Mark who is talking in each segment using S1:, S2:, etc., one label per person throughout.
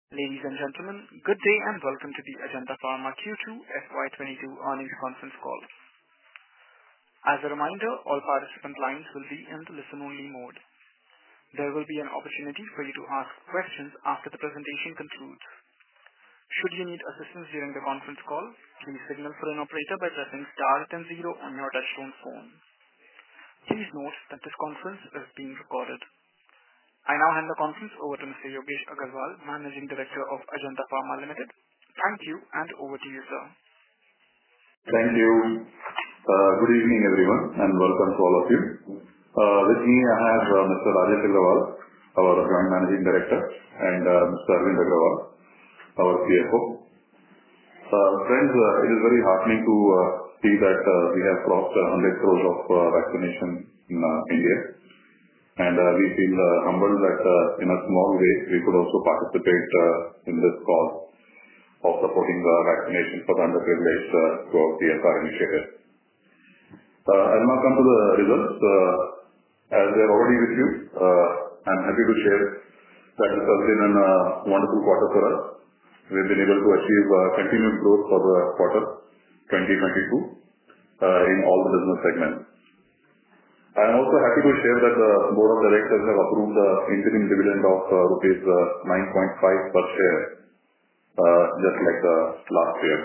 S1: Ladies and gentlemen, good day and welcome to the Ajanta Pharma Q2 FY22 earnings conference call. As a reminder, all participant lines will be in the listen-only mode. There will be an opportunity for you to ask questions after the presentation concludes. Should you need assistance during the conference call, please signal for an operator by pressing star then 0 on your touchtone phone. Please note that this conference is being recorded. I now hand the conference over to Mr. Yogesh Agrawal, Managing Director of Ajanta Pharma Limited. Thank you, and over to you, sir.
S2: Thank you. Good evening, everyone, and welcome to all of you. With me, I have Mr. Rajesh Agrawal, our Joint Managing Director, and Mr. Arvind Agrawal, our CFO. Friends, it is very heartening to see that we have crossed 100 crores of vaccination in India. And we feel humbled that in a small way we could also participate in this cause of supporting vaccination for the underprivileged through our CSR initiative. I'll now come to the results. As they are already with you, I'm happy to share that this has been a wonderful quarter for us. We've been able to achieve continued growth for the quarter 2022 in all the business segments. I am also happy to share that the Board of Directors have approved the interim dividend of rupees 9.5 per share, just like the last year.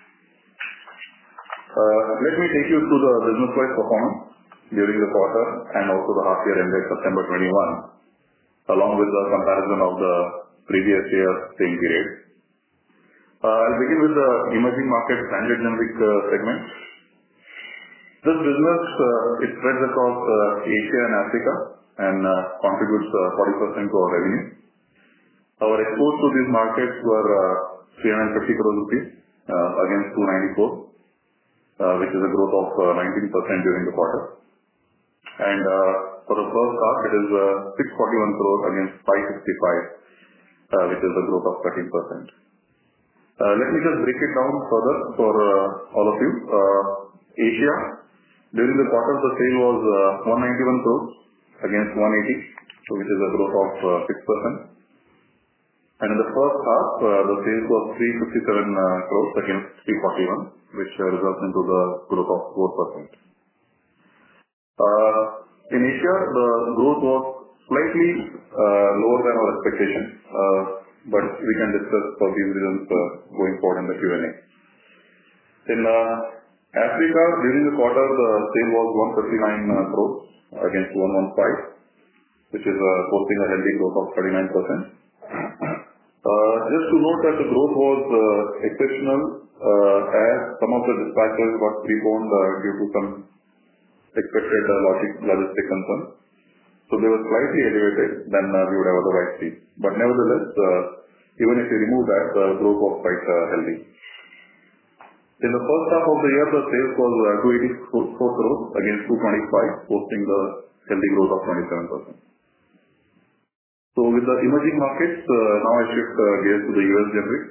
S2: Let me take you through the business-wise performance during the quarter and also the half year ended September 21, along with the comparison of the previous year same period. I'll begin with the emerging market branded generic segment. This business it spreads across Asia and Africa and contributes 40% to our revenue. Our exports to these markets were 350 crores rupees against 294, which is a growth of 19% during the quarter. And for the first half, it is 641 crores against 565, which is a growth of 13%. Let me just break it down further for all of you. Asia, during the quarter, the sale was 191 crores against 180, which is a growth of 6%. And in the first half, the sales was 357 crores against 341, which results into the growth of 4%. In Asia, the growth was slightly lower than our expectation, but we can discuss for these reasons going forward in the Q&A. In Africa, during the quarter, the sale was 159 crores against 115, which is posting a healthy growth of 39%. Just to note that the growth was exceptional as some of the dispatches got preponed due to some expected logistic concerns. So they were slightly elevated than we would have otherwise seen. But nevertheless, even if you remove that, the growth was quite healthy. In the first half of the year, the sales was 284 crores against 225, posting the healthy growth of 27%. So with the emerging markets, now I shift gears to the US generics.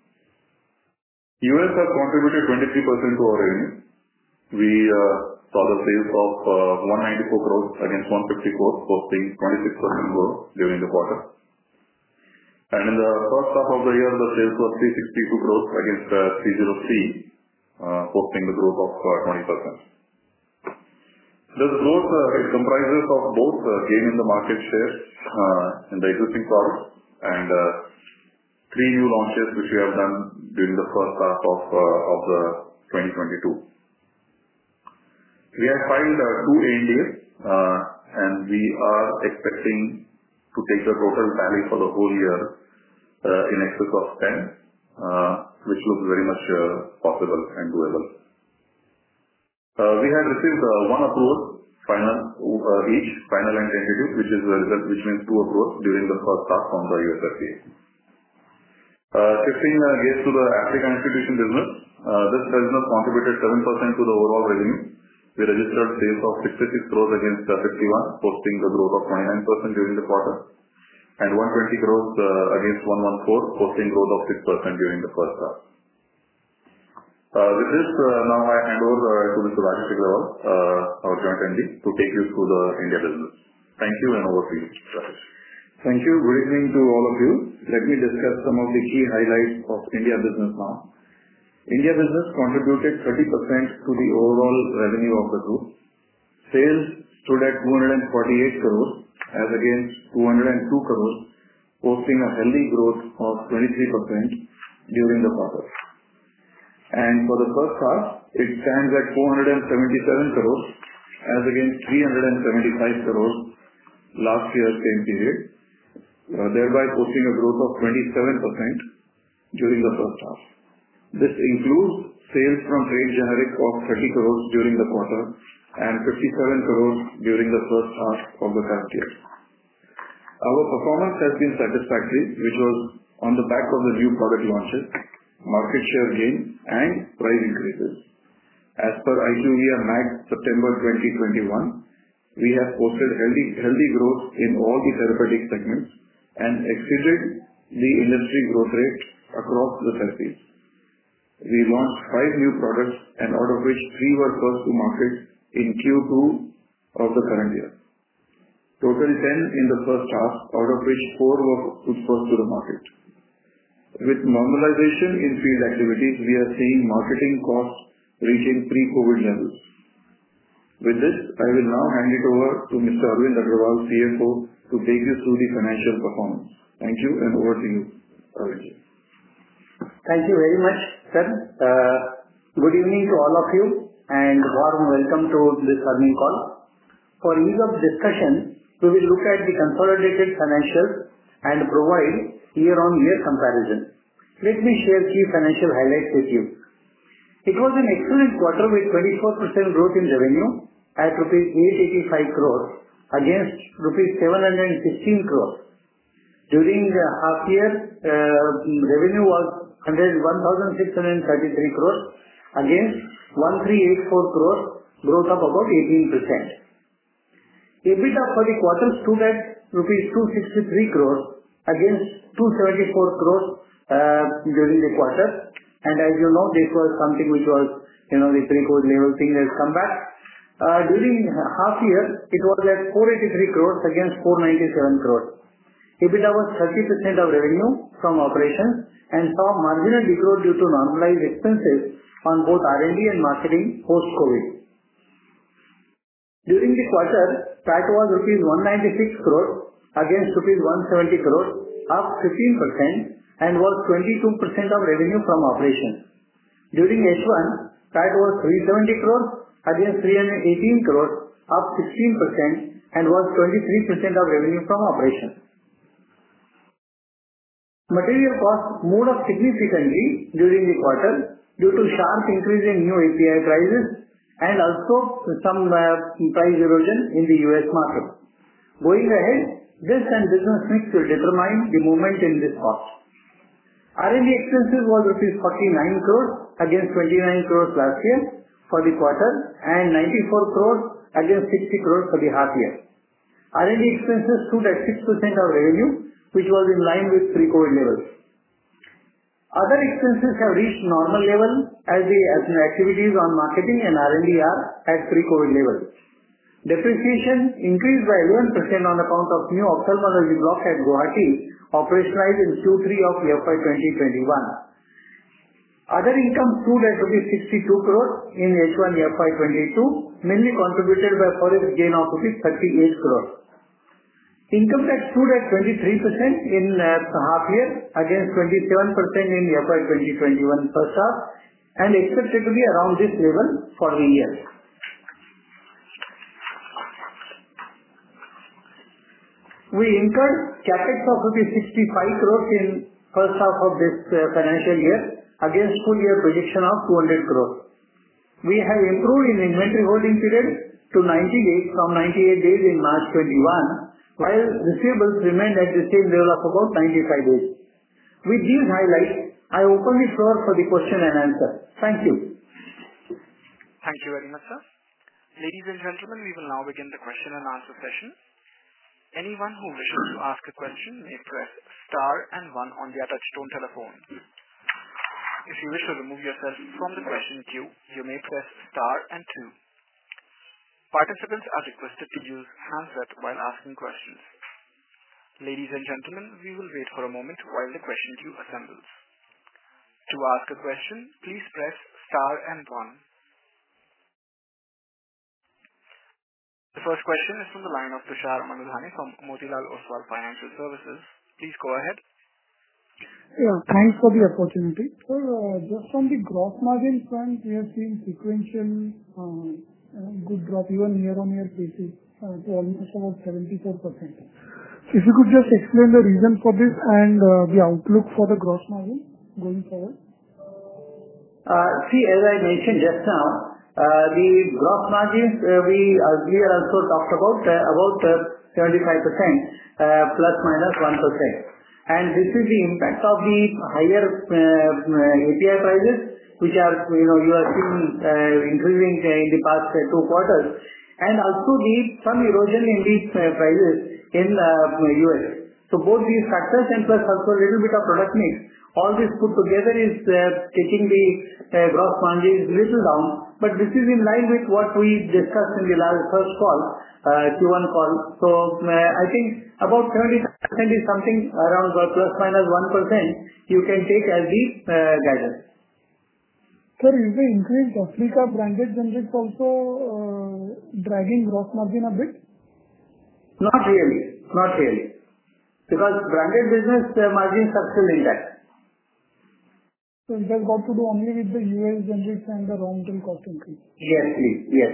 S2: US has contributed 23% to our revenue. We saw the sales of 194 crores against 154, posting 26% growth during the quarter. And in the first half of the year, the sales was 362 crores against 303, posting the growth of 20%. This growth it comprises of both gain in the market share in the existing products and 3 new launches which we have done during the first half of the 2022. We have filed 2 ANDAs and we are expecting to take the total tally for the whole year in excess of 10, which looks very much possible and doable. We have received 1 approval, each final and tentative, which means 2 approvals during the first half from the US FDA. Shifting gears to the African institution business, this business contributed 7% to the overall revenue. We registered sales of 66 crores against 51, posting the growth of 29% during the quarter, and 120 crores against 114, posting growth of 6% during the first half. With this, now I hand over to Mr. Rajesh Agrawal, our Joint MD, to take you through the India business. Thank you, and over to you, Rajesh. Thank you. Good evening to all of you. Let me discuss some of the key highlights of India business now. India business contributed 30% to the overall revenue of the group. Sales stood at 248 crores as against 202 crores, posting a healthy growth of 23% during the quarter. And for the first half, it stands at 477 crores as against 375 crores last year same period, thereby posting a growth of 27% during the first half. This includes sales from trade generic of 30 crores during the quarter and 57 crores during the first half of the current year. Our performance has been satisfactory, which was on the back of the new product launches, market share gain, and price increases. As per IQVIA MAG September 2021, we have posted healthy growth in all the therapeutic segments and exceeded the industry growth rate across the therapies. We launched 5 new products, and out of which 3 were first to market in Q2 of the current year. Total 10 in the first half, out of which 4 were first to the market. With normalization in field activities, we are seeing marketing costs reaching pre-COVID levels. With this, I will now hand it over to Mr. Arvind Agrawal, CFO, to take you through the financial performance. Thank you, and over to you, Arvind.
S3: Thank you very much, sir. Good evening to all of you, and warm welcome to this earnings call. For ease of discussion, we will look at the consolidated financials and provide year-on-year comparison. Let me share key financial highlights with you. It was an excellent quarter with 24% growth in revenue at rupees 885 crores against rupees 716 crores. During the half year, revenue was 1,633 crores against 1,384 crores, growth of about 18%. EBITDA for the quarter stood at rupees 263 crores against 274 crores during the quarter. And as you know, this was something which was, the pre-COVID level thing has come back. During half year, it was at 483 crores against 497 crores. EBITDA was 30% of revenue from operations and saw marginal degrowth due to normalized expenses on both R&D and marketing post-COVID. During the quarter, PAT was rupees 196 crores against rupees 170 crores, up 15%, and was 22% of revenue from operations. During H1, PAT was 370 crores against 318 crores, up 16%, and was 23% of revenue from operations. Material costs moved up significantly during the quarter due to sharp increase in new API prices and also some price erosion in the US market. Going ahead, this and business mix will determine the movement in this cost. R&D expenses was rupees 49 crores against 29 crores last year for the quarter and 94 crores against 60 crores for the half year. R&D expenses stood at 6% of revenue, which was in line with pre-COVID levels. Other expenses have reached normal level as the activities on marketing and R&D are at pre-COVID levels. Depreciation increased by 11% on account of new ophthalmology block at Guwahati, operationalized in Q3 of FY 2021. Other income stood at rupees 62 crores in H1 FY 22, mainly contributed by forex gain of rupees 38 crores. Income tax stood at 23% in half year against 27% in FY 2021 first half and expected to be around this level for the year. We incurred capex of rupees 65 crores in first half of this financial year against full year projection of 200 crores. We have improved in inventory holding period to 90 days from 98 days in March 21, while receivables remained at the same level of about 95 days. With these highlights, I open the floor for the question and answer. Thank you.
S1: Thank you very much, sir. Ladies and gentlemen, we will now begin the question and answer session. Anyone who wishes to ask a question may press star and 1 on their touchtone telephone. If you wish to remove yourself from the question queue, you may press star and 2. Participants are requested to use handset while asking questions. Ladies and gentlemen, we will wait for a moment while the question queue assembles. To ask a question, please press star and 1. The first question is from the line of Tushar Manudhane from Motilal Oswal Financial Services. Please go ahead.
S4: Yeah, thanks for the opportunity. Sir, just on the gross margin front, we have seen sequential good drop even year-on-year basis to almost about 74%. If you could just explain the reason for this and the outlook for the gross margin going forward.
S3: See, as I mentioned just now, the gross margins we earlier also talked about 75% plus minus 1%. And this is the impact of the higher API prices, which are, you are seeing increasing in the past 2 quarters, and also some erosion in these prices in US. So both these factors and plus also a little bit of product mix, all this put together is taking the gross margins little down. But this is in line with what we discussed in the first call, Q1 call. So I think about 70% is something around plus minus 1% you can take as the guidance.
S4: Sir, is the increased Africa branded generics also dragging gross margin a bit?
S3: Not really. Because branded business margins are still intact.
S4: So it has got to do only with the US generics and the raw material cost increase?
S3: Yes, please. Yes.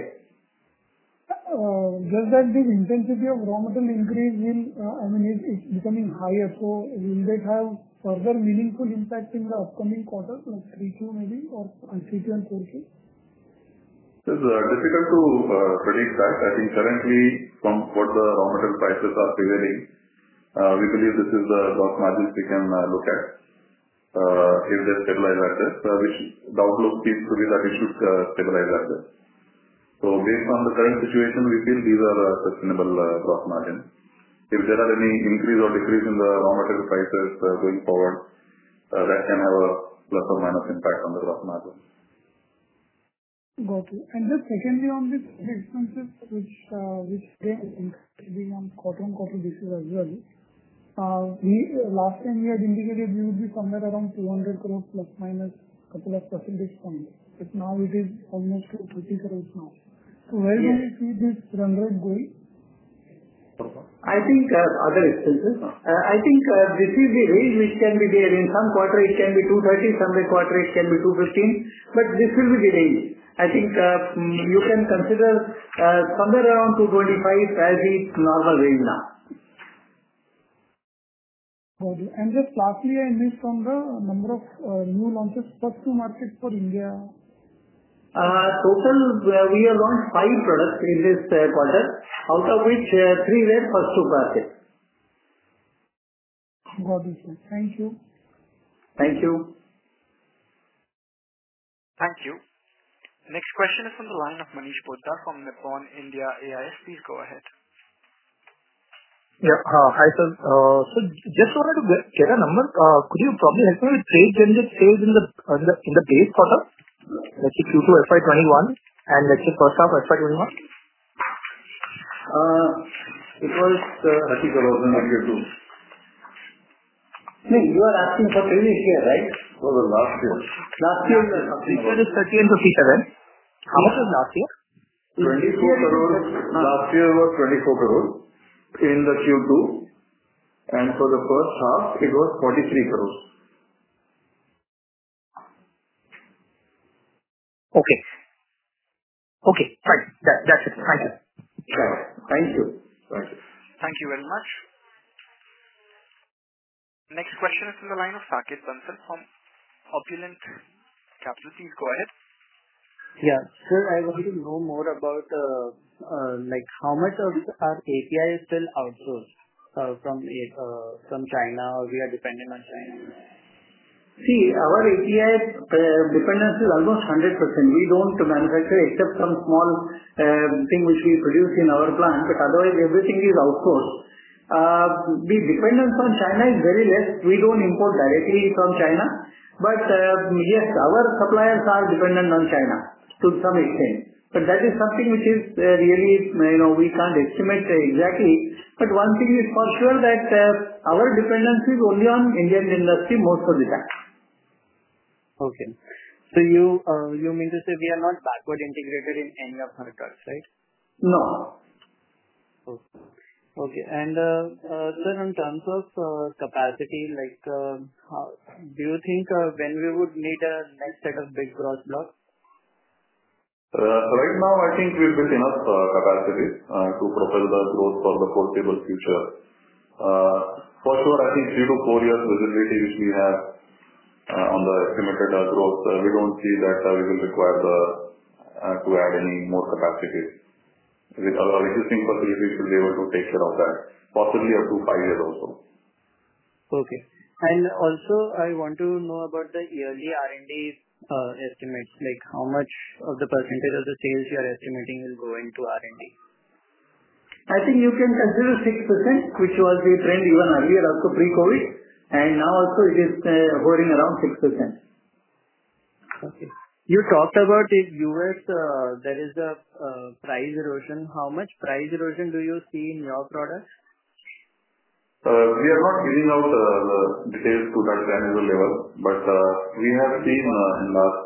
S4: Just that the intensity of raw material increase is becoming higher. So will that have further meaningful impact in the upcoming quarters, like 3Q maybe, or 3Q and 4Q?
S2: It's difficult to predict that. I think currently, from what the raw material prices are prevailing, we believe this is the gross margins we can look at. If they stabilize at this, which the outlook seems to be that it should stabilize at this. So based on the current situation, we feel these are sustainable gross margins. If there are any increase or decrease in the raw material prices going forward, that can have a plus or minus impact on the gross margin.
S4: Got you. And just secondly on the expenses, which again increasing on quarter-on-quarter basis as well. Last time we had indicated we would be somewhere around 200 crores plus minus couple of percentage points. But now it is almost 30 crores now. So where do we see this run rate going?
S3: I think other expenses. I think this is the range which can be there. In some quarter it can be 230, some quarter it can be 215, but this will be the range. I think you can consider somewhere around 225 as the normal range now.
S4: Okay. And just lastly, I missed on the number of new launches first to market for India.
S3: Total, we have launched 5 products in this quarter, out of which 3 were first to market.
S4: Got it, sir. Thank you.
S3: Thank you.
S1: Thank you. Next question is from the line of Manish Poddar from Nippon India AIF. Please go ahead.
S5: Yeah. Hi, sir. So just wanted to get a number. Could you probably help me with trade generic sales in the base quarter? Let's say Q2 FY21 and let's say first half FY21.
S3: It was
S2: 30 crores in Q2.
S3: No, you are asking for previous year, right?
S2: For the last year.
S3: Last year.
S5: This year is 30 and 57. How much was last year?
S2: 24 crores. Last year was 24 crores in the Q2, and for the first half it was 43 crores.
S5: Okay. Okay, fine. That's it. Thank you.
S3: Sure. Thank you.
S2: Thank you.
S1: Thank you very much. Next question is from the line of Saket Bansal from Opulent Capital. Please go ahead.
S6: Yeah. Sir, I want to know more about how much of our API is still outsourced from China, or we are dependent on China?
S3: See, our API dependence is almost 100%. We don't manufacture except some small thing which we produce in our plant, but otherwise everything is outsourced. The dependence on China is very less. We don't import directly from China, but yes, our suppliers are dependent on China to some extent. But that is something which is really, we can't estimate exactly. But one thing is for sure that our dependence is only on Indian industry most of the time.
S6: Okay. So you mean to say we are not backward integrated in any of our products, right?
S3: No.
S6: Okay. And sir, in terms of capacity, do you think when we would need a next set of big gross blocks?
S2: Right now, I think we've built enough capacity to propel the growth for the foreseeable future. For sure, I think 3 to 4 years visibility which we have on the estimated growth, we don't see that we will require to add any more capacity. With our existing facilities, we should be able to take care of that, possibly up to 5 years also.
S6: Okay. And also, I want to know about the yearly R&D estimates, like how much of the percentage of the sales you are estimating will go into R&D?
S3: I think you can consider 6%, which was the trend even earlier, also pre-COVID, and now also it is hovering around 6%.
S6: Okay. You talked about in US there is a price erosion. How much price erosion do you see in your products?
S2: We are not giving out the details to that granular level, but we have seen in last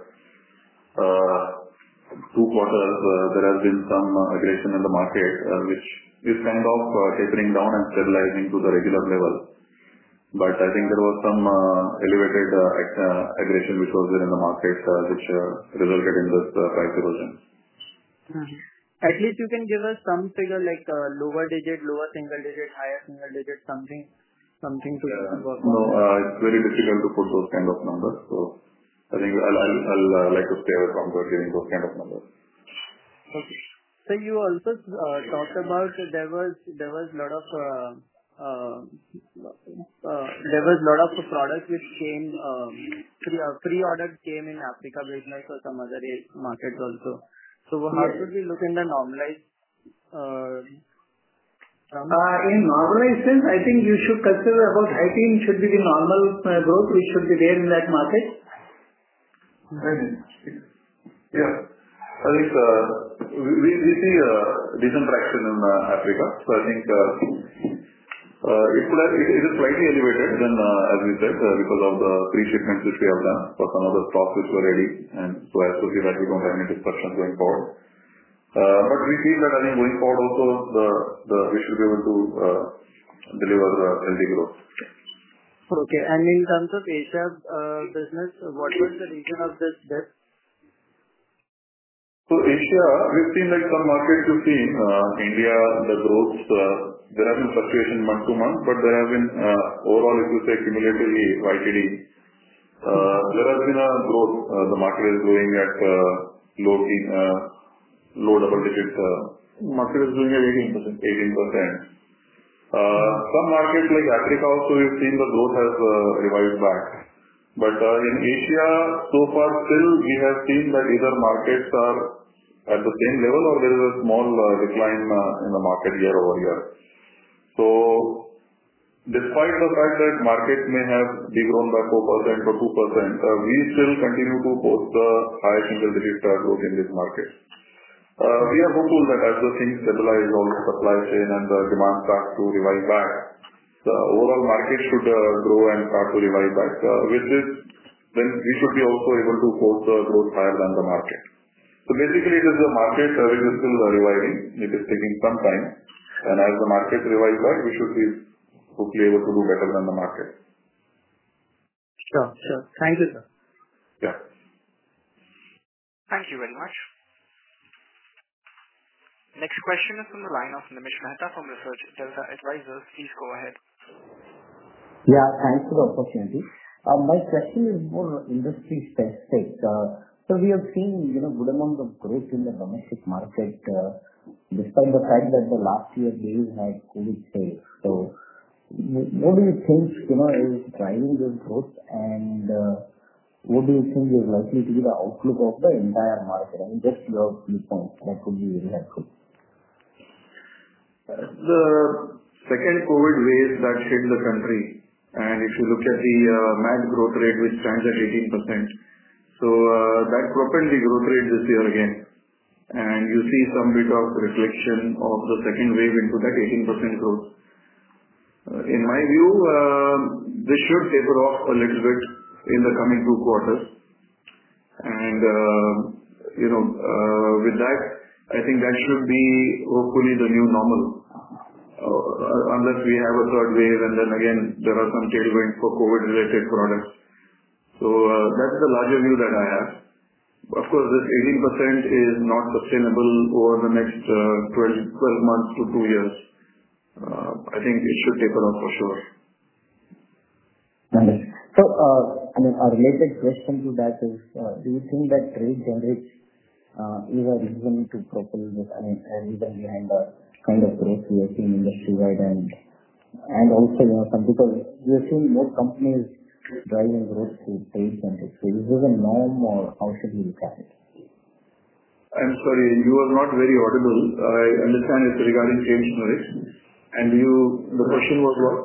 S2: 2 quarters there has been some aggression in the market, which is kind of tapering down and stabilizing to the regular level. But I think there was some elevated aggression which was there in the market, which resulted in this price erosion.
S6: At least you can give us some figure like lower digit, lower single digit, higher single digit, something to work on.
S2: No, it's very difficult to put those kind of numbers. So I think I'll like to stay away from giving those kind of numbers.
S6: Okay. So you also talked about there was lot of products which came pre-orders came in Africa business or some other markets also. So how should we look in the normalized
S3: in normalized sense, I think you should consider about high teens should be the normal growth which should be there in that market.
S2: Yeah. I think we see decent traction in Africa. So I think it is slightly elevated than, as we said, because of the pre-shipments which we have done for some of the stocks which were ready, and so as to see that we don't have any disruptions going forward. But we feel that I think going forward also we should be able to deliver healthy growth.
S6: Okay. And in terms of Asia business, what was the reason of this dip?
S2: So Asia, we've seen like some markets you've seen, India, the growth, there have been fluctuation month to month, but there have been overall, if you say cumulatively, YTD, there has been a growth. The market is growing at low double digits. Market is growing at 18%. Some markets like Africa also, we've seen the growth has revived back. But in Asia, so far still we have seen that either markets are at the same level or there is a small decline in the market year over year. So despite the fact that markets may have degrown by 4% or 2%, we still continue to post the high single digit growth in this market. We are hopeful that as the things stabilize, all the supply chain and the demand starts to revive back, the overall market should grow and start to revive back. With this, then we should be also able to post the growth higher than the market. So basically, it is the market which is still reviving. It is taking some time, and as the market revives back, we should be hopefully able to do better than the market.
S6: Sure. Thank you, sir.
S2: Yeah.
S1: Thank you very much. Next question is from the line of Nimish Mehta from Research Delta Advisors. Please go ahead.
S7: Yeah, thanks for the opportunity. My question is more industry specific. So we have seen good amount of growth in the domestic market, despite the fact that the last year days had COVID sales. So what do you think is driving this growth, and what do you think is likely to be the outlook of the entire market? I mean, just your viewpoint, that would be very helpful.
S2: The second COVID wave that hit the country, and if you look at the MAT growth rate, which stands at 18%, so that propelled the growth rate this year again. and you see some bit of reflection of the second wave into that 18% growth. In my view, this should taper off a little bit in the coming 2 quarters. And, with that, I think that should be hopefully the new normal. Unless we have a third wave and then again there are some tailwinds for COVID-related products. So that's the larger view that I have. Of course, this 18% is not sustainable over the next 12 months to 2 years. I think it should taper off for sure.
S7: Understood. So, a related question to that is, do you think that trade generics is a reason to propel this, a reason behind the kind of growth we are seeing industry-wide and also, some people, we are seeing more companies driving growth through trade generics. So is this a norm or how should we look at it?
S2: I'm sorry, you are not very audible. I understand it's regarding trade generics. And the question was what?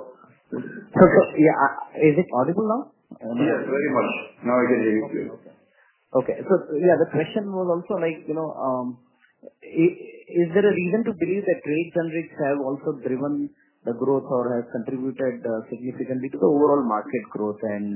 S7: Is it audible now?
S2: Yes, very much. Now I can hear you clearly.
S7: Okay. So, the question was also is there a reason to believe that trade generics have also driven the growth or has contributed significantly to the overall market growth? And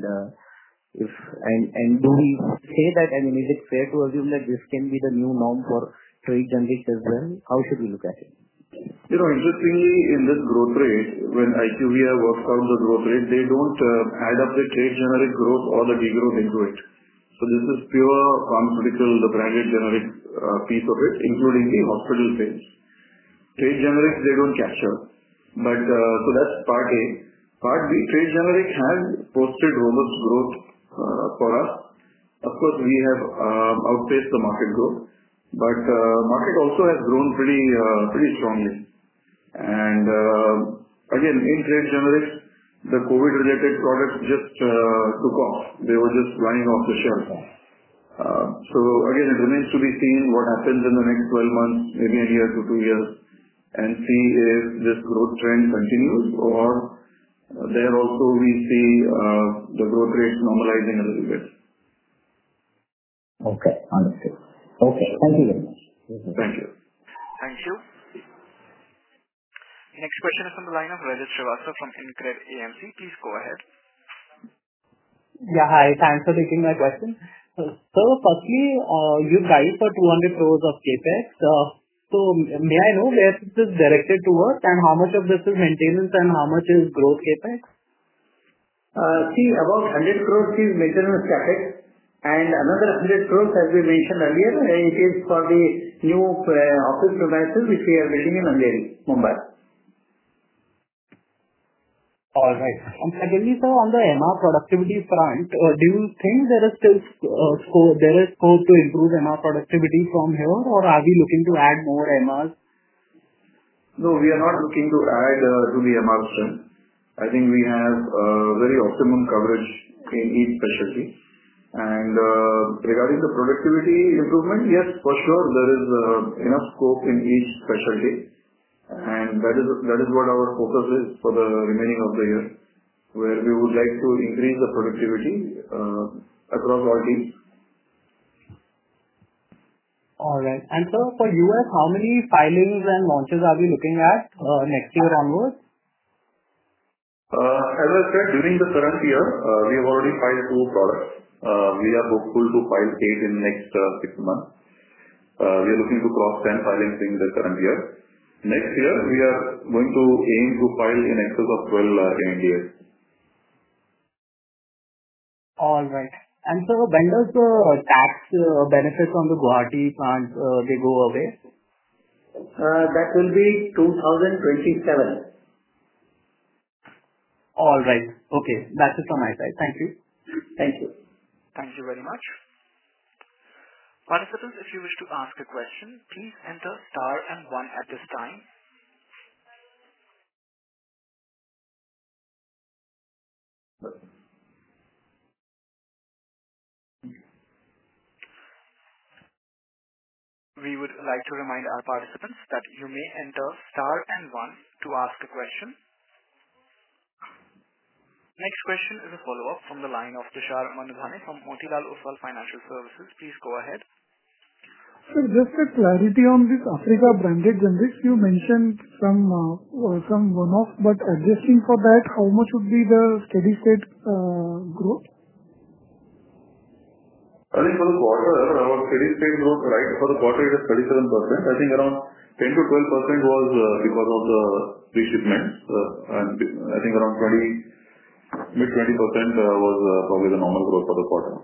S7: do we say that, is it fair to assume that this can be the new norm for trade generics as well? How should we look at it?
S2: Interestingly, in this growth rate, when IQVIA works out the growth rate, they don't add up the trade generic growth or the degrowth into it. So this is pure pharmaceutical, the branded generic piece of it, including the hospital sales. Trade generics, they don't capture. But, so that's part A. Part B, trade generic has posted robust growth for us. Of course, we have outpaced the market growth, but market also has grown pretty strongly. And again, in trade generics, the COVID-related products just took off. They were just flying off the shelf. So again, it remains to be seen what happens in the next 12 months, maybe a year to 2 years, and see if this growth trend continues or there also we see the growth rates normalizing a little bit.
S7: Okay, understood. Okay, thank you very much.
S2: Thank you.
S1: Thank you. Next question is from the line of Rajat Srivastava from InCred AMC. Please go ahead.
S8: Yeah, hi. Thanks for taking my question. So firstly, you guide for 200 crores of capex. So may I know where this is directed towards and how much of this is maintenance and how much is growth capex?
S3: See, about 100 crores is maintenance capex and another 100 crores, as we mentioned earlier, it is for the new office premises which we are building in Andheri, Mumbai.
S8: All right. And secondly, sir, on the MR productivity front, do you think there is still scope to improve MR productivity from here, or are we looking to add more MRs?
S2: No, we are not looking to add to the MR strength. I think we have very optimum coverage in each specialty. And regarding the productivity improvement, yes, for sure, there is enough scope in each specialty. And that is what our focus is for the remaining of the year, where we would like to increase the productivity across all teams.
S8: All right. And sir, for US, how many filings and launches are we looking at next year onwards?
S2: As I said, during the current year, we have already filed 2 products. We are hopeful to file 8 in next 6 months. We are looking to cross 10 filings in the current year. Next year, we are going to aim to file in excess of 12 ANDAs.
S8: All right. And sir, when does the tax benefits on the Guwahati plant they go away?
S3: That will be 2027.
S8: All right. Okay. That's it from my side. Thank you.
S3: Thank you.
S1: Thank you very much. Participants, if you wish to ask a question, please enter star and 1 at this time. We would like to remind our participants that you may enter star and 1 to ask a question. Next question is a follow-up from the line of Tushar Manudhane from Motilal Oswal Financial Services. Please go ahead.
S4: Sir, just a clarity on this Africa branded generics. You mentioned some one-off, but adjusting for that, how much would be the steady state growth?
S2: I think for the quarter, our steady state growth, right, for the quarter it is 37%. I think around 10 to 12% was because of the pre-shipments. And I think around mid-20% was probably the normal growth for the quarter.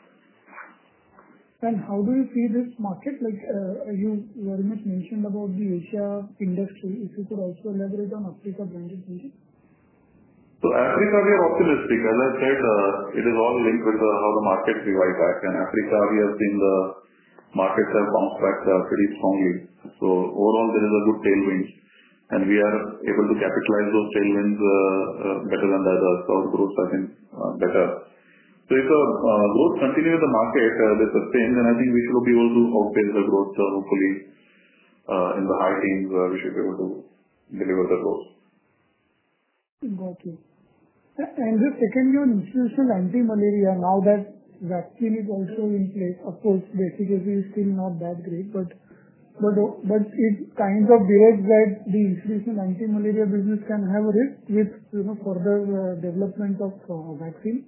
S4: And how do you see this market? Like you very much mentioned about the Asia industry. If you could also elaborate on Africa branded generics.
S2: So Africa, we are optimistic. As I said, it is all linked with how the markets revive back. And Africa, we have seen the markets have bounced back pretty strongly. So overall, there is a good tailwind. And we are able to capitalize those tailwinds better than the others. So our growth has been better. So if the growth continues in the market, they sustain, then I think we should be able to outpace the growth, hopefully in the high teens, we should be able to deliver the growth.
S4: Got you. And the second one, institutional anti-malaria, now that vaccine is also in place, of course, the efficacy is still not that great, but it kind of directs that the institutional anti-malaria business can have a risk with further development of vaccine.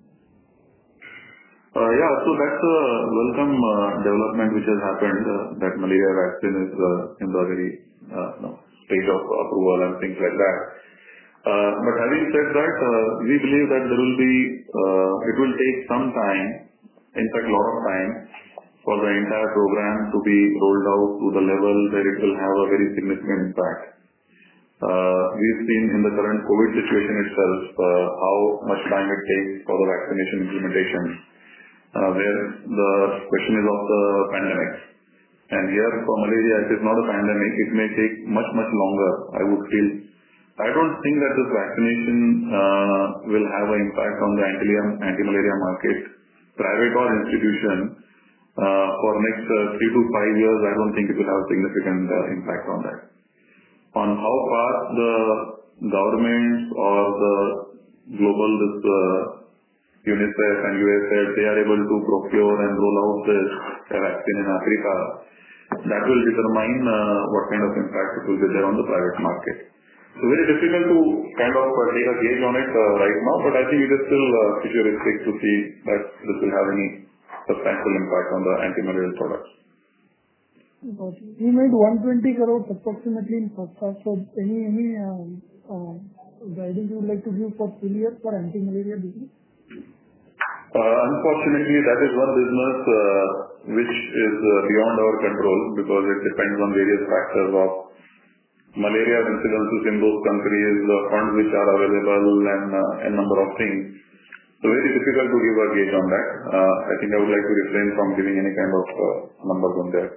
S2: Yeah, so that's a welcome development which has happened, that malaria vaccine is in the very stage of approval and things like that. But having said that, we believe that it will take some time, in fact a lot of time, for the entire program to be rolled out to the level where it will have a very significant impact. We've seen in the current COVID situation itself how much time it takes for the vaccination implementation, where the question is of the pandemic. And here for malaria, it is not a pandemic. It may take much longer, I would feel. I don't think that this vaccination will have an impact on the anti-malaria market, private or institution. For next 3 to 5 years, I don't think it will have a significant impact on that. On how fast the governments or the global UNICEF and USAID, they are able to procure and roll out this vaccine in Africa, that will determine what kind of impact it will be there on the private market. So very difficult to kind of take a gauge on it right now, but I think it is still futuristic to see that this will have any substantial impact on the anti-malarial products.
S4: Got you. You made 120 crores approximately in first half. So any guidance you would like to give for full year for anti-malaria business?
S2: Unfortunately, that is one business which is beyond our control because it depends on various factors of malaria incidences in those countries, the funds which are available, and a number of things. So very difficult to give a gauge on that. I think I would like to refrain from giving any kind of numbers on that.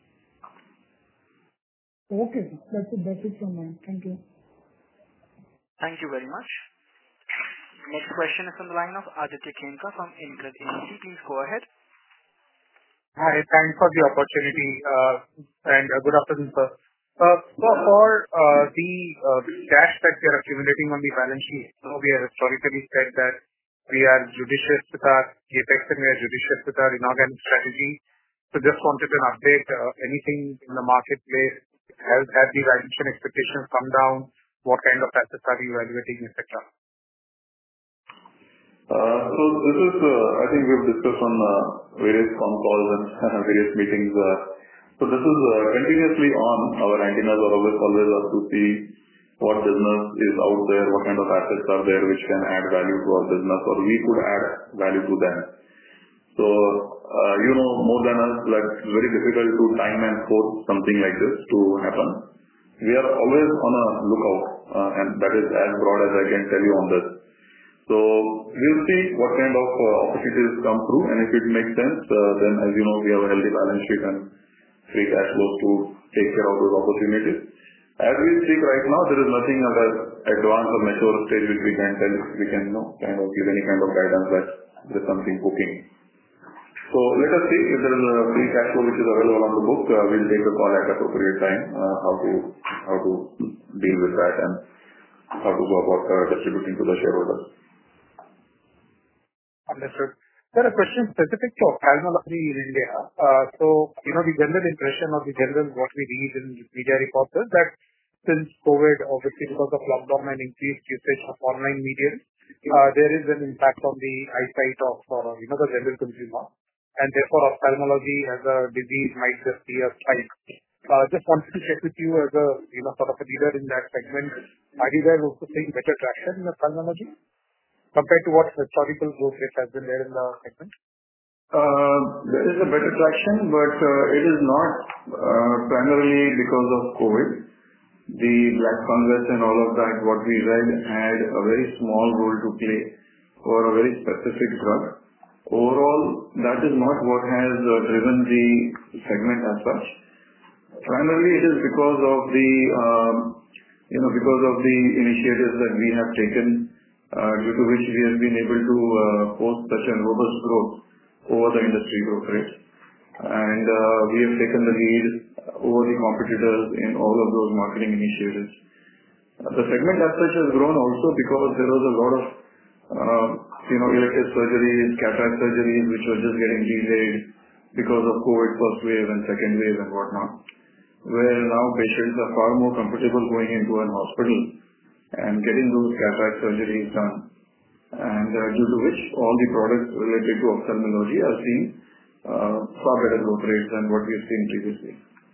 S4: Okay, that's it from me. Thank you.
S1: Thank you very much. Next question is from the line of Aditya Khenka from InCred AMC. Please go ahead.
S9: Hi, thanks for the opportunity and good afternoon, sir. For the cash that we are accumulating on the balance sheet, we have historically said that we are judicious with our capex and we are judicious with our inorganic strategy. So just wanted an update. Anything in the marketplace? Have the valuation expectations come down? What kind of assets are you evaluating, etc.?
S2: So this is, I think we've discussed on various phone calls and various meetings. So this is continuously on. Our antennas are always up to see what business is out there, what kind of assets are there which can add value to our business, or we could add value to them. So, more than us, that it's very difficult to time and force something like this to happen. We are always on a lookout, and that is as broad as I can tell you on this. So we'll see what kind of opportunities come through, and if it makes sense, then as you know, we have a healthy balance sheet and free cash flows to take care of those opportunities. As we speak right now, there is nothing at an advanced or mature stage which we can tell, we can kind of give any kind of guidance that there is something cooking. So let us see if there is a free cash flow which is available on the book. We'll take a call at appropriate time how to deal with that and how to go about distributing to the shareholders.
S9: Understood. Sir, a question specific to ophthalmology in India. The general impression or what we read in media reports is that since COVID, obviously because of lockdown and increased usage of online media, there is an impact on the eyesight of the general consumer, and therefore ophthalmology as a disease might just be a spike. Just wanted to check with you as a sort of a leader in that segment. Are you guys also seeing better traction in ophthalmology compared to what historical growth rate has been there in the segment?
S2: There is a better traction, but it is not primarily because of COVID. The black fungus and all of that, what we read, had a very small role to play for a very specific drug. Overall, that is not what has driven the segment as such. Primarily, it is because of the initiatives that we have taken, due to which we have been able to post such a robust growth over the industry growth rate. And we have taken the lead over the competitors in all of those marketing initiatives. The segment as such has grown also because there was a lot of elective surgeries, cataract surgeries, which were just getting delayed because of COVID first wave and second wave and whatnot, where now patients are far more comfortable going into an hospital and getting those cataract surgeries done, and due to which all the products related to ophthalmology are seeing far better growth rates than what we have seen previously.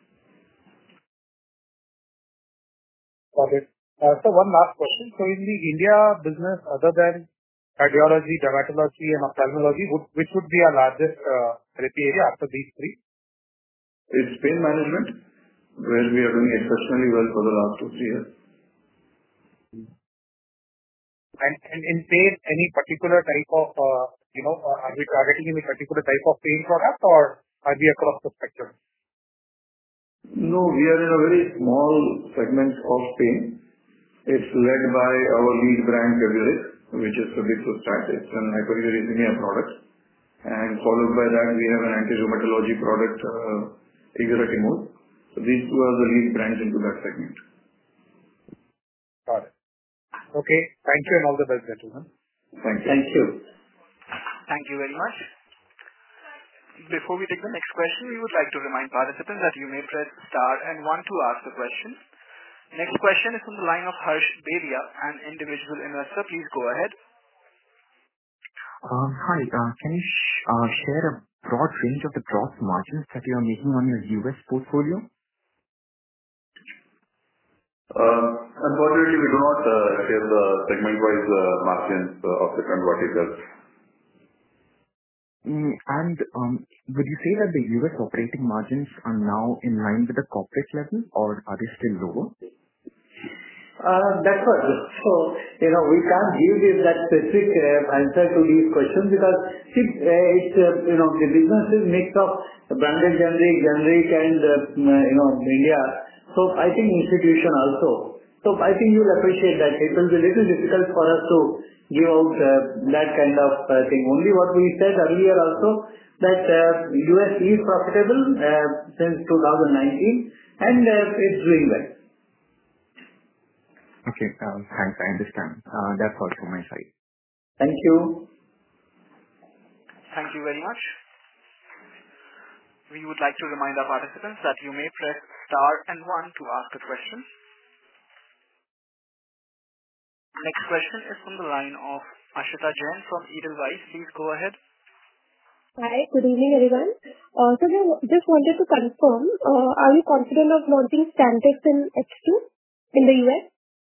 S9: Got it. So one last question. So in the India business, other than cardiology, dermatology and ophthalmology, which would be our largest therapy area after these three?
S2: It's pain management, where we are doing exceptionally well for the last 2-3 years.
S9: And in pain, any particular type of, are we targeting any particular type of pain product, or are we across the spectrum?
S2: No, we are in a very small segment of pain. It's led by our lead brand, Feburic, which is Febuxostat. It's an hyperuricemia product. And followed by that, we have an anti-rheumatology product, Exiratimod. So these two are the lead brands into that segment.
S9: Got it. Okay. Thank you and all the best, gentlemen.
S2: Thank you.
S3: Thank you.
S1: Thank you very much. Before we take the next question, we would like to remind participants that you may press star and 1 to ask a question. Next question is from the line of Harsh Beria, an individual investor. Please go ahead.
S10: Hi. Can you share a broad range of the gross margins that you are making on your US portfolio?
S2: Unfortunately, we do not share the segment-wise margins of different verticals.
S10: And would you say that the US operating margins are now in line with the corporate level, or are they still lower?
S3: That's what. So, we can't give you that specific answer to these questions because it's, the business is mix of branded generic and, India. So I think institution also. So I think you'll appreciate that it will be a little difficult for us to give out that kind of thing. Only what we said earlier also that US is profitable since 2019 and it's doing well.
S10: Okay. Thanks. I understand. That's all from my side.
S3: Thank you.
S1: Thank you very much. We would like to remind our participants that you may press star and 1 to ask a question. Next question is from the line of Ashita Jain from Edelweiss. Please go ahead.
S11: Hi, good evening, everyone. So just wanted to confirm, are you confident of launching Chantix in H2 in the US?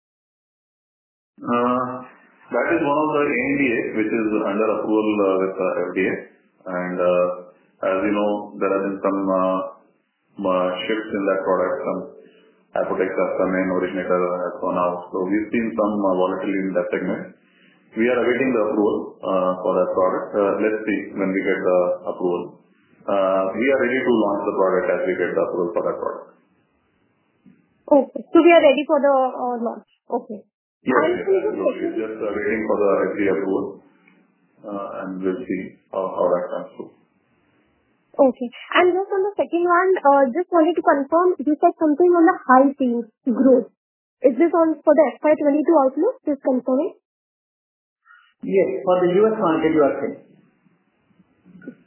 S2: That is one of the ANDA which is under approval with the FDA. And as you know, there have been some shifts in that product. Some Apotex has come in, Originator has gone out. So we've seen some volatility in that segment. We are awaiting the approval for that product. Let's see when we get the approval. We are ready to launch the product as we get the approval for that product.
S11: Okay. So we are ready for the launch. Okay.
S2: Yes. We're just waiting for the FDA approval. And we'll see how that comes through.
S11: Okay. And just on the second one, just wanted to confirm, you said something on the high teens growth. Is this on for the FY22 outlook? Just confirming.
S3: Yes, for the US market you are saying.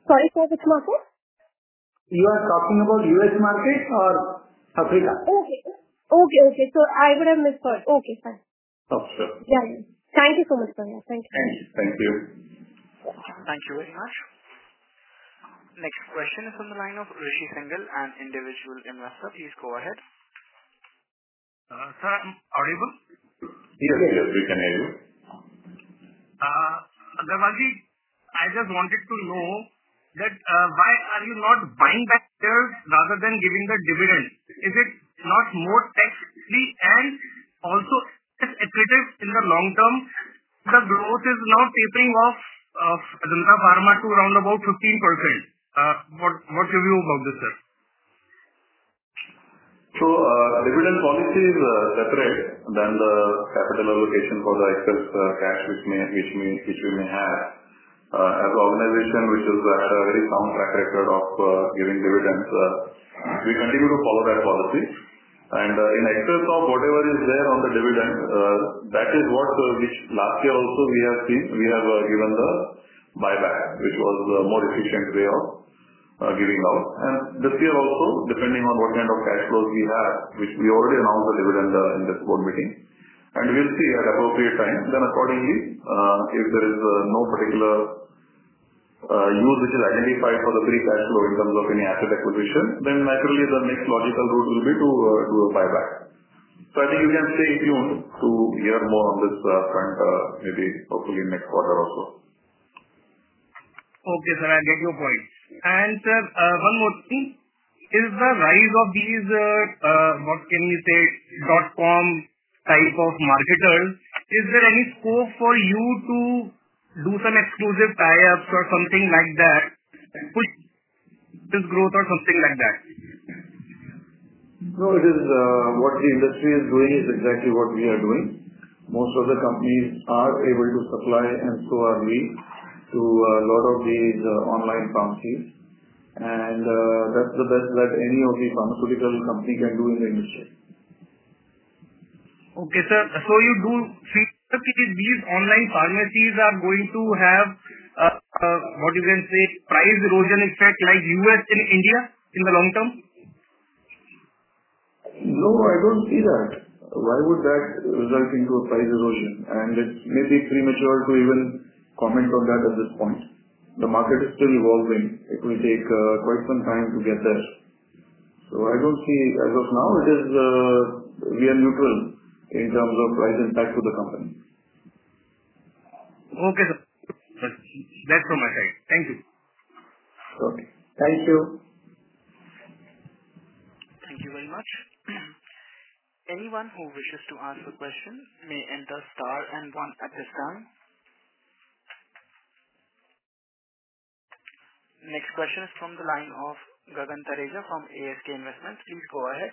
S11: Sorry, for which market?
S3: You are talking about U.S. market or Africa?
S11: Okay. So I would have misheard. Okay, fine.
S2: Oh, sure.
S11: Yeah. Thank you so much, sir. Yeah, thank you.
S2: Thank you.
S1: Thank you very much. Next question is from the line of Rishi Singhal, an individual investor. Please go ahead.
S12: Sir, I'm audible?
S2: Yes, we can hear you.
S12: Agarwalji, I just wanted to know that why are you not buying back shares rather than giving the dividend? Is it not more tax-free and also accretive in the long term? The growth is now tapering off of Ajanta Pharma to around about 15%. What's your view about this, sir?
S2: So, dividend policy is separate than the capital allocation for the excess cash which we may have. As an organization which has had a very sound track record of giving dividends, we continue to follow that policy. And in excess of whatever is there on the dividend, that is what which last year also we have seen. We have given the buyback, which was a more efficient way of giving out. And this year also, depending on what kind of cash flows we have, which we already announced the dividend in this board meeting, and we'll see at appropriate time. Then accordingly, if there is no particular use which is identified for the free cash flow in terms of any asset acquisition, then naturally the next logical route will be to do a buyback. So I think you can stay tuned to hear more on this front, maybe hopefully next quarter also.
S12: Okay, sir, I get your point. And sir, one more thing. Is the rise of these, what can we say, .com type of marketers, is there any scope for you to do some exclusive tie-ups or something like that, push this growth or something like that?
S13: No, it is what the industry is doing is exactly what we are doing. Most of the companies are able to supply, and so are we, to a lot of these online pharmacies. And that's the best that any of the pharmaceutical company can do in the industry.
S12: Okay, sir. So you do see that these online pharmacies are going to have what you can say price erosion effect like US in India in the long term?
S13: No, I don't see that. Why would that result into a price erosion? And it may be premature to even comment on that at this point. The market is still evolving. It will take quite some time to get there. So I don't see, as of now, it is we are neutral in terms of price impact to the company.
S12: Okay, sir. That's from my side. Thank you.
S13: Okay. Thank you.
S1: Thank you very much. Anyone who wishes to ask a question may enter star and 1 at this time. Next question is from the line of Gagan Thareja from ASK Investments. Please go ahead.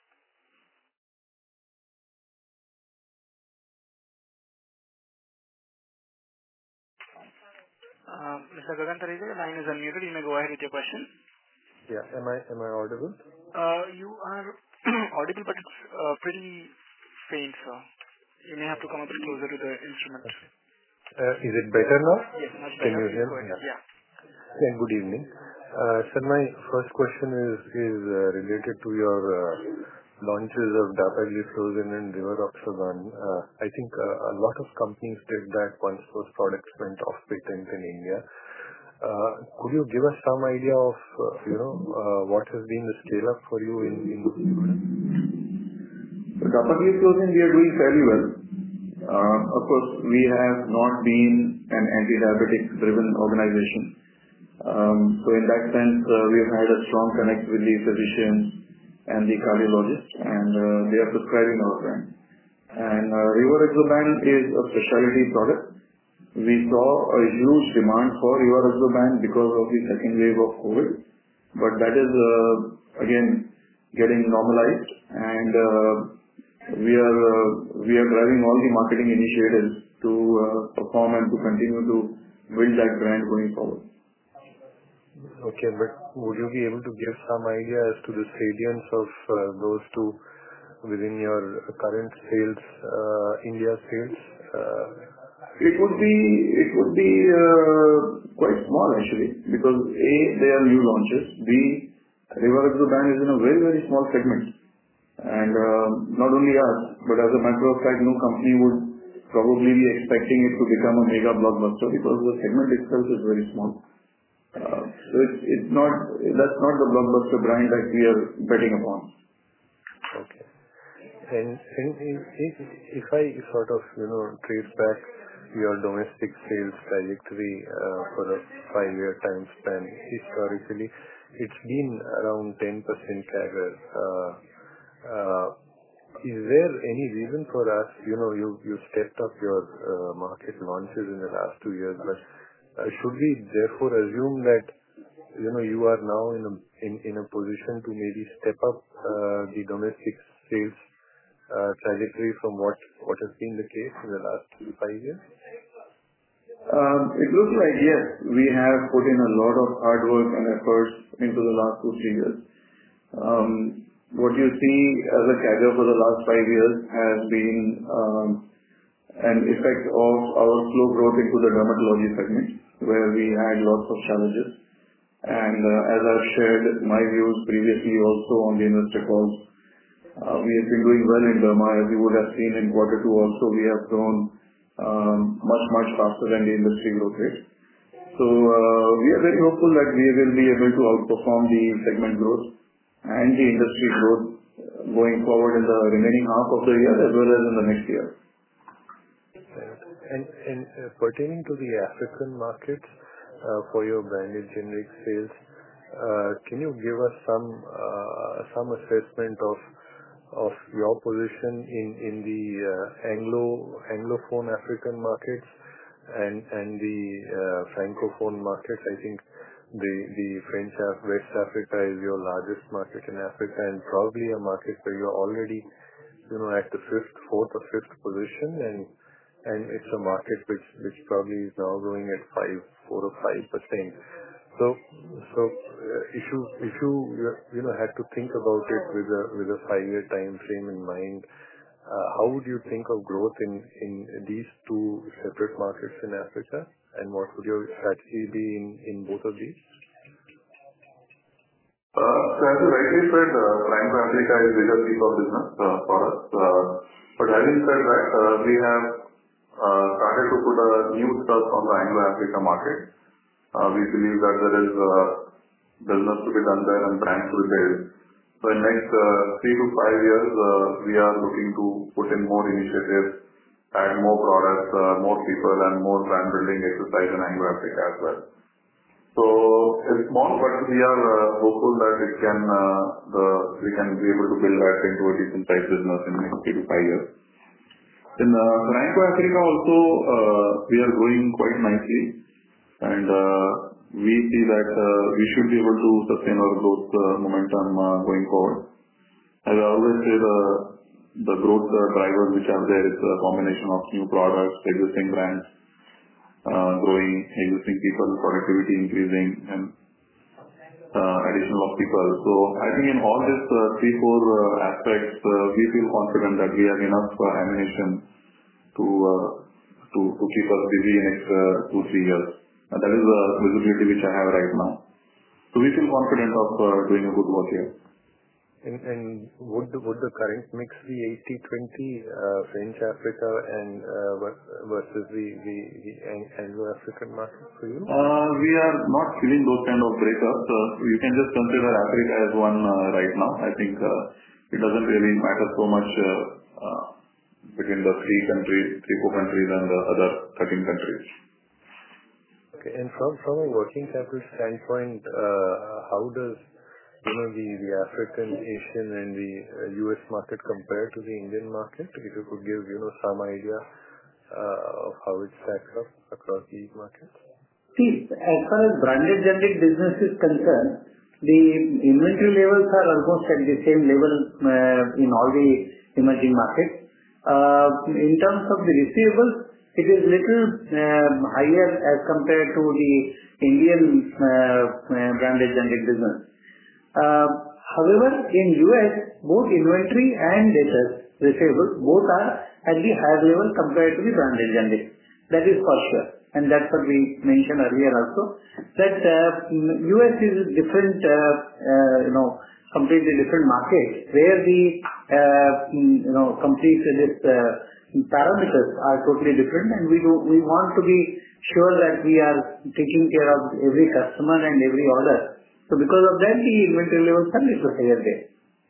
S1: Mr. Gagan Thareja, your line is unmuted. You may go ahead with your question.
S14: Yeah. Am I audible?
S1: You are audible, but it's pretty faint, sir. You may have to come a bit closer to the instrument.
S14: Okay. Is it better now?
S1: Yes, much better.
S14: Can you hear me? Yeah. Good evening. Sir, my first question is related to your launches of Dapagliflozin and Rivaroxaban. I think a lot of companies did that once those products went off patent in India. Could you give us some idea of what has been the scale up for you in those products?
S13: So Dapagliflozin we are doing fairly well. Of course, we have not been an anti-diabetic driven organization. So in that sense, we have had a strong connect with the physicians and the cardiologists, and they are prescribing our brand. And Rivaroxaban is a specialty product. We saw a huge demand for Rivaroxaban because of the second wave of COVID, but that is again getting normalized, and we are driving all the marketing initiatives to perform and to continue to build that brand going forward.
S14: Okay, but would you be able to give some idea as to the salience of those two within your current sales, India sales?
S13: It would be quite small actually, because A, they are new launches. B, Rivaroxaban is in a very, very small segment. And not only us, but as a matter of fact, no company would probably be expecting it to become a mega blockbuster because the segment itself is very small. So it's not, that's not the blockbuster brand that we are betting upon.
S14: Okay. And if I sort of, trace back your domestic sales trajectory for a 5-year time span, historically, it's been around 10% CAGR. Is there any reason for us, you stepped up your market launches in the last 2 years, but should we therefore assume that, you are now in a position to maybe step up the domestic sales trajectory from what has been the case in the last 5 years?
S13: It looks like, yes, we have put in a lot of hard work and efforts into the last 2-3 years. What you see as a CAGR for the last 5 years has been an effect of our slow growth into the dermatology segment, where we had lots of challenges. And as I've shared my views previously also on the investor calls, we have been doing well in derma. As you would have seen in Q2 also, we have grown much faster than the industry growth rate. So we are very hopeful that we will be able to outperform the segment growth and the industry growth going forward in the remaining half of the year as well as in the next year.
S14: And pertaining to the African markets, for your branded generic sales, can you give us some assessment of your position in the Anglophone African markets and the Francophone markets? I think the French West Africa is your largest market in Africa, and probably a market where you're already, at the fourth or fifth position, and it's a market which probably is now growing at 4 or 5%. So if you had to think about it with a 5-year time frame in mind, how would you think of growth in these two separate markets in Africa, and what would your strategy be in both of these?
S2: So as you rightly said, Franco Africa is a bigger piece of business for us. But having said that, we have started to put a new thrust on the Anglo-Africa market. We believe that there is business to be done there and brands to be built. So in next 3 to 5 years, we are looking to put in more initiatives, add more products, more people, and more brand building exercise in Anglo-Africa as well. So it's small, but we are hopeful that we can be able to build that into a decent sized business in the next 3 to 5 years. In Franco Africa also, we are growing quite nicely, and we see that we should be able to sustain our growth momentum going forward. As I always say, the growth drivers which are there is a combination of new products, existing brands growing, existing people, productivity increasing, and addition of people. So I think in all these 3-4 aspects, we feel confident that we have enough ammunition to keep us busy in next 2-3 years. And that is the visibility which I have right now. So we feel confident of doing a good work here.
S14: And would the current mix be 80-20 French Africa and versus the Anglo-African market for you?
S2: We are not giving those kind of breakups. You can just consider Africa as one right now. I think it doesn't really matter so much between the 4 countries and the other 13 countries.
S14: Okay. And from a working capital standpoint, how does the African, Asian, and the US market compare to the Indian market? If you could give some idea of how it stacks up across these markets.
S3: See, as far as branded generic business is concerned, the inventory levels are almost at the same level in all the emerging markets. In terms of the receivables, it is little higher as compared to the Indian branded generic business. However, in US, both inventory and debtors receivables both are at the higher level compared to the branded generic. That is for sure. and that's what we mentioned earlier also, that U.S. is a different, completely different market where the complete parameters are totally different, and we want to be sure that we are taking care of every customer and every order. So because of that, the inventory levels are little higher there.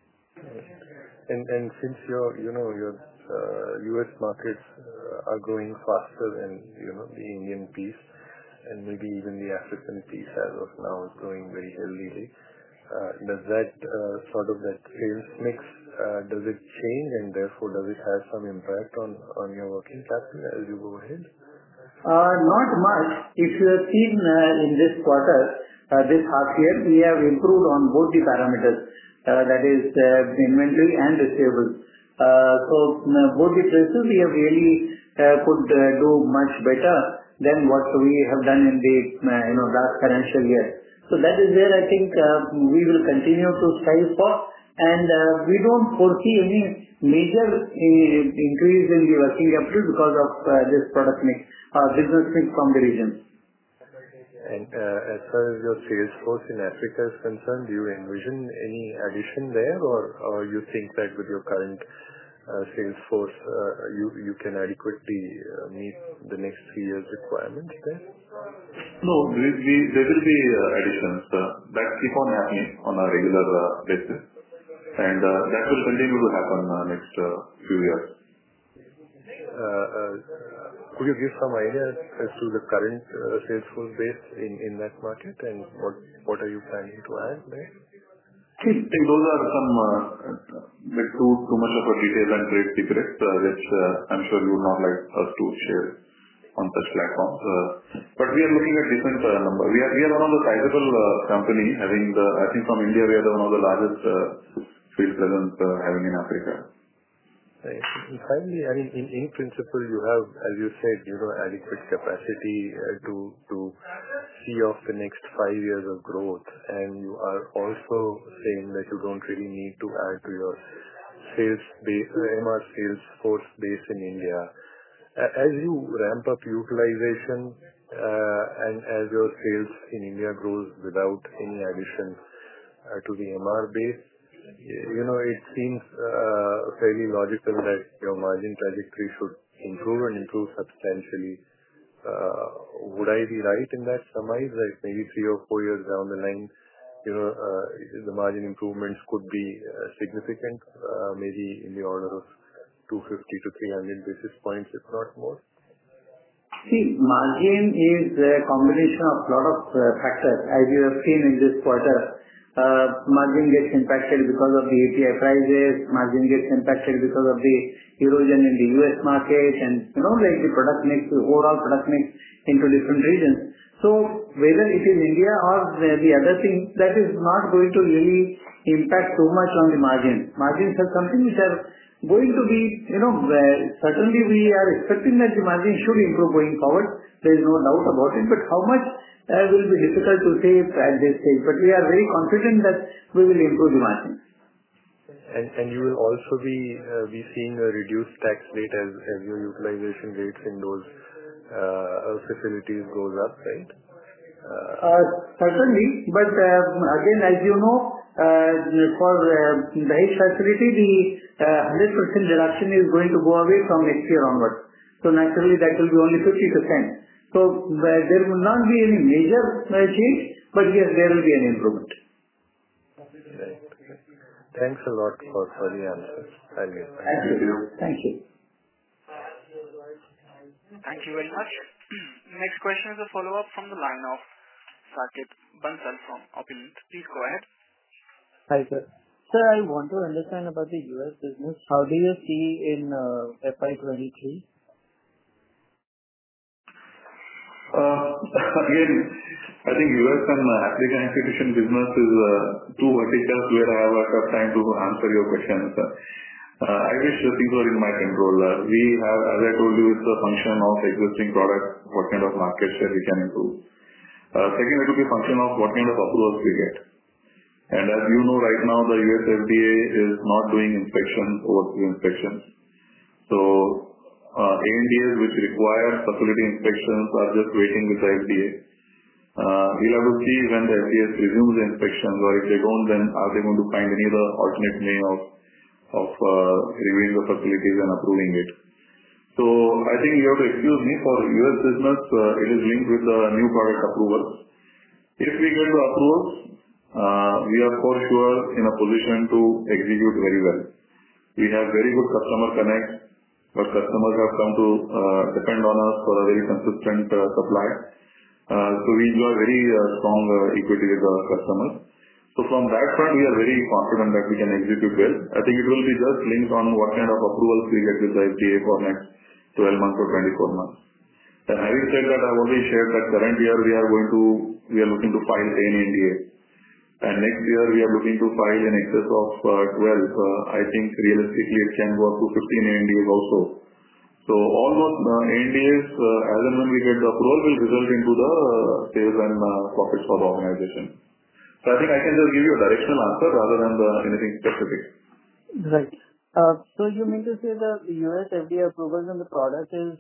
S14: And since your U.S. markets are growing faster than the Indian piece, and maybe even the African piece as of now is growing very healthily, does that that sales mix does it change, and therefore does it have some impact on your working capital as you go ahead?
S3: Not much. If you have seen in this quarter, this half year, we have improved on both the parameters, that is inventory and receivables. So both the places we have really could do much better than what we have done in the last financial year. So that is where I think we will continue to strive for, and we don't foresee any major increase in the working capital because of this product mix, business mix from the region.
S14: And as far as your sales force in Africa is concerned, do you envision any addition there, or you think that with your current sales force, you can adequately meet the next 3 years' requirements there?
S2: No, there will be additions that keep on happening on a regular basis, and that will continue to happen next few years.
S14: Could you give some idea as to the current sales force base in that market, and what are you planning to add there?
S2: I think those are some too much of a detail and trade secrets, which I'm sure you would not like us to share on such platforms. But we are looking at different numbers. We are one of the sizable company having I think from India we are one of the largest field presence having in Africa.
S14: Right. And finally, I mean, in principle, you have, as you said, adequate capacity to see off the next 5 years of growth, and you are also saying that you don't really need to add to your sales base, MR sales force base in India. As you ramp up utilization and as your sales in India grows without any addition to the MR base, it seems fairly logical that your margin trajectory should improve and improve substantially. Would I be right in that surmise that maybe 3 or 4 years down the line, the margin improvements could be significant, maybe in the order of 250 to 300 basis points, if not more?
S3: See, margin is a combination of lot of factors. As you have seen in this quarter, margin gets impacted because of the API prices, margin gets impacted because of the erosion in the US market, and like the product mix, the overall product mix into different regions. So whether it is India or the other thing, that is not going to really impact too much on the margin. Margins are something which are going to be, certainly we are expecting that the margin should improve going forward. There is no doubt about it, but how much will be difficult to say at this stage. But we are very confident that we will improve the margin.
S14: And you will also be seeing a reduced tax rate as your utilization rates in those facilities goes up, right?
S3: Certainly, but again, as you know, for the Dahej facility, the 100% deduction is going to go away from next year onwards. So naturally, that will be only 50%. So there will not be any major change, but yes, there will be an improvement.
S14: Right. Thanks a lot for the answers.
S3: Thank you. Thank you.
S1: Thank you very much. Next question is a follow-up from the line of Saket Bansal from Opulent. Please go ahead.
S6: Hi, sir. Sir, I want to understand about the US business. How do you see in FY23?
S2: Again, I think US and Africa institution business is two verticals where I have a tough time to answer your questions. I wish things were in my control. We have, as I told you, it's a function of existing products, what kind of market share we can improve. Second, it will be a function of what kind of approvals we get. And as you know, right now, the US FDA is not doing inspections, overseas inspections. So ANDAs which require facility inspections are just waiting with the FDA. We'll have to see when the FDA resumes the inspections, or if they don't, then are they going to find any other alternate way of reviewing the facilities and approving it. So I think you have to excuse me, for US business, it is linked with the new product approval. If we get the approvals, we are for sure in a position to execute very well. We have very good customer connect, but customers have come to depend on us for a very consistent supply. So we enjoy very strong equity with the customers. So from that front, we are very confident that we can execute well. I think it will be just linked on what kind of approvals we get with the FDA for next 12 months or 24 months. And having said that, I've already shared that current year we are looking to file 10 NDA. And next year we are looking to file in excess of 12. I think realistically it can go up to 15 NDAs also. So all those NDAs, as and when we get the approval, will result into the sales and profits for the organization. So I think I can just give you a directional answer rather than anything specific.
S6: Right. So you mean to say the US FDA approvals on the product is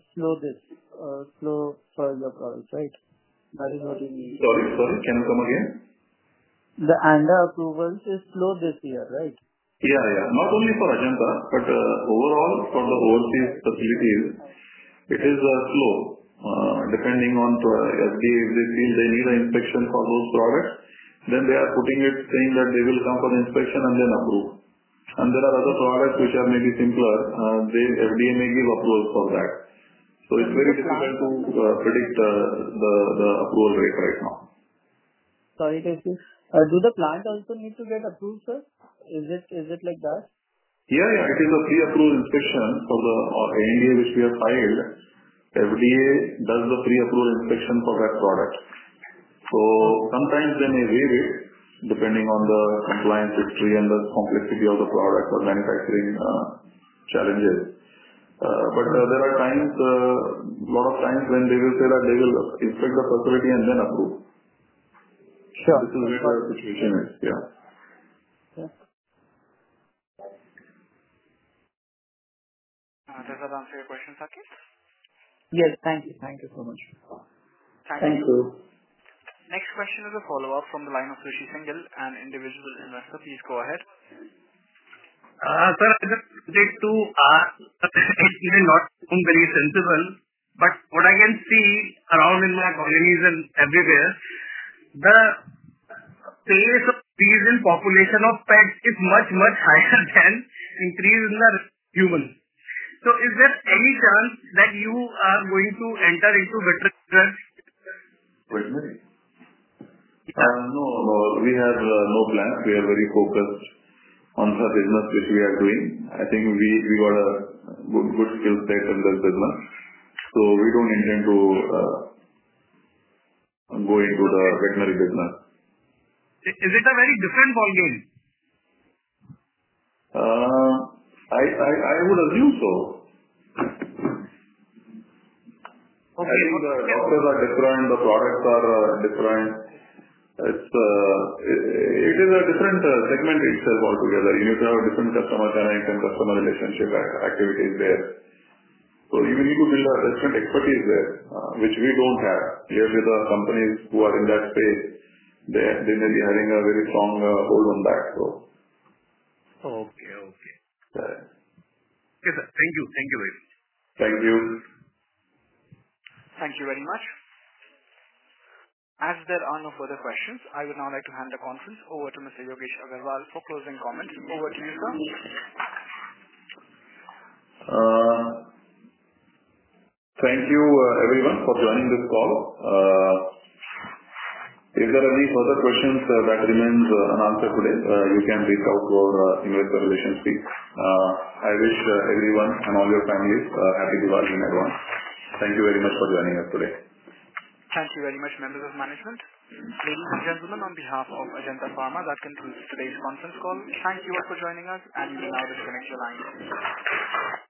S6: slow for your products, right? That is what you mean.
S2: Sorry, can you come again?
S6: The ANDA approvals is slow this year, right?
S2: Yeah. Not only for Ajanta, but overall for the overseas facilities, it is slow. Depending on FDA, if they feel they need an inspection for those products, then they are putting it saying that they will come for the inspection and then approve. And there are other products which are maybe simpler. FDA may give approvals for that. So it's very difficult to predict the approval rate right now.
S6: Sorry, Casey. Do the plant also need to get approved, sir? Is it like that?
S2: Yeah. It is a pre-approval inspection for the ANDA which we have filed. FDA does the pre-approval inspection for that product. So sometimes they may waive it depending on the compliance history and the complexity of the product or manufacturing challenges. But there are times, a lot of times when they will say that they will inspect the facility and then approve.
S6: Sure.
S2: This is where the situation is. Yeah.
S1: Does that answer your question, Saket?
S6: Yes, thank you. Thank you so much.
S1: Thank you. Next question is a follow-up from the line of Rishi Singhal, an individual investor. Please go ahead.
S12: Sir, I just wanted to ask, it may not sound very sensible, but what I can see around in my colonies and everywhere, the pace of increase in population of pets is much higher than increase in the humans. So is there any chance that you are going to enter into veterinary?
S2: Veterinary? No, we have no plans. We are very focused on the business which we are doing. I think we got a good skill set in this business. So we don't intend to go into the veterinary business.
S12: Is it a very different ball game?
S2: I would assume so.
S12: Okay.
S2: I think the doctors are different, the products are different. It is a different segment itself altogether. You need to have a different customer connect and customer relationship activities there. So you need to build a different expertise there, which we don't have. Clearly the companies who are in that space, they may be having a very strong hold on that. So.
S12: Okay.
S2: Yeah.
S12: Okay, sir. Thank you very much.
S2: Thank you.
S1: Thank you very much. As there are no further questions, I would now like to hand the conference over to Mr. Yogesh Agrawal for closing comments. Over to you, sir.
S2: Thank you everyone for joining this call. If there are any further questions that remains unanswered today, you can reach out to our investor relations team. I wish everyone and all your families happy Diwali in advance. Thank you very much for joining us today.
S1: Thank you very much, members of management. Ladies and gentlemen, on behalf of Ajanta Pharma, that concludes today's conference call. Thank you all for joining us, and you may now disconnect your lines.